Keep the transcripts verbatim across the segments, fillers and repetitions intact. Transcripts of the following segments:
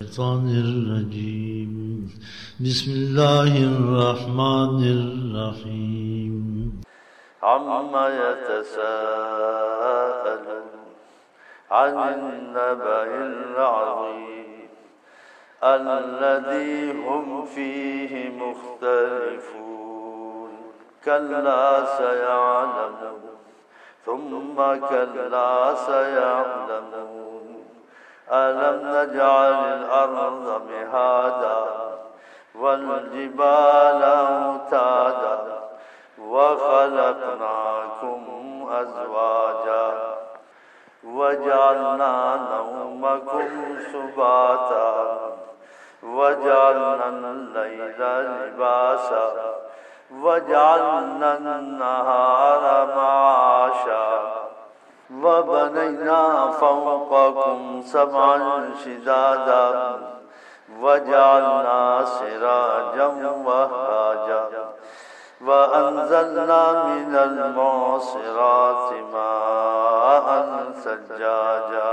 الشيطان الرجيم بسم الله الرحمن الرحيم عما يتساءلون عن النبأ العظيم الذي هم فيه مختلفون كلا سيعلمون ثم كلا سيعلمون ألم نجعل الأرض مهادا والجبال أوتادا وخلقناكم أزواجا وجعلنا نومكم سباتا وجعلنا الليل لباسا وجعلنا النهار معاشا وبنينا فوقكم سبعا شدادا وجعلنا سراجا وهاجا وأنزلنا من المعصرات ماء ثجاجا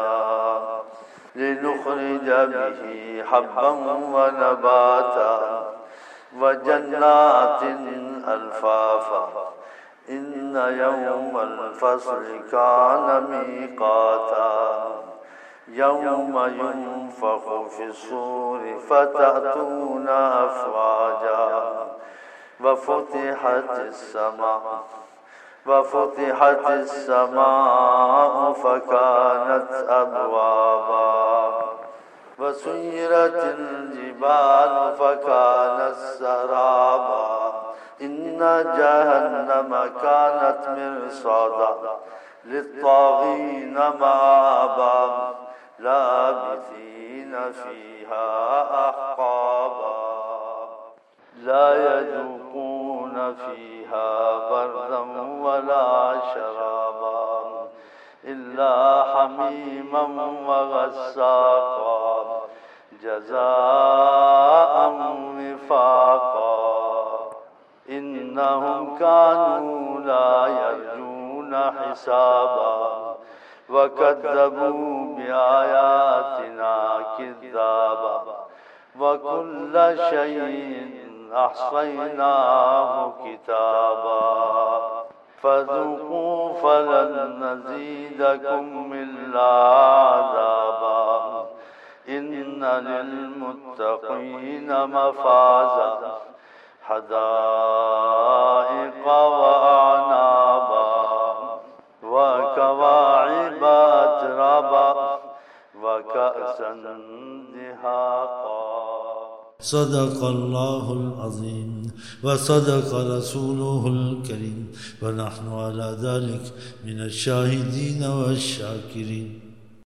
لنخرج به حبا ونباتا وجنات ألفافا إن يوم الفصل كان ميقاتا يوم ينفخ في الصور فتأتون أفواجا وفتحت السماء وفتحت السماء فكانت أبوابا وسيرت الجبال فكانت سرابا إن جهنم كانت مرصادا للطاغين مآبا لابثين فيها أحقابا لا يذوقون فيها بردا ولا شرابا إلا حميما وغساقا جزاء وفاقا إنهم كانوا لا يرجون حسابا وكذبوا بآياتنا كذابا وكل شيء أحصيناه كتابا فذوقوا فلن نزيدكم إلا عذابا إن للمتقين مفازا حدائق وأعنابا وكواعب أترابا وكأسا دهاقا. صدق الله العظيم وصدق رسوله الكريم ونحن على ذلك من الشاهدين والشاكرين.